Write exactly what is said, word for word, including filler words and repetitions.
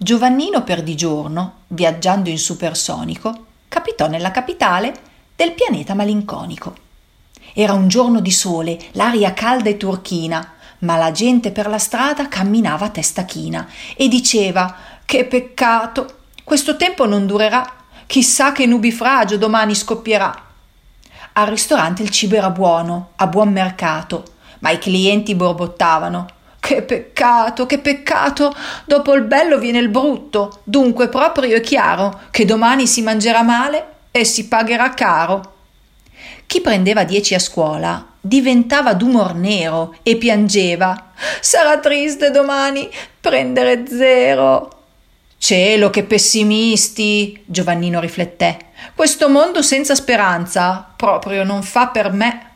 Giovannino per di giorno, viaggiando in supersonico, capitò nella capitale del pianeta malinconico. Era un giorno di sole, l'aria calda e turchina, ma la gente per la strada camminava a testa china e diceva: «Che peccato, questo tempo non durerà, chissà che nubifragio domani scoppierà». Al ristorante il cibo era buono, a buon mercato, ma i clienti borbottavano: «Che peccato, che peccato, dopo il bello viene il brutto, dunque proprio è chiaro che domani si mangerà male e si pagherà caro». Chi prendeva dieci a scuola diventava d'umor nero e piangeva: «Sarà triste domani prendere zero». «Cielo, che pessimisti!» Giovannino rifletté. «Questo mondo senza speranza proprio non fa per me».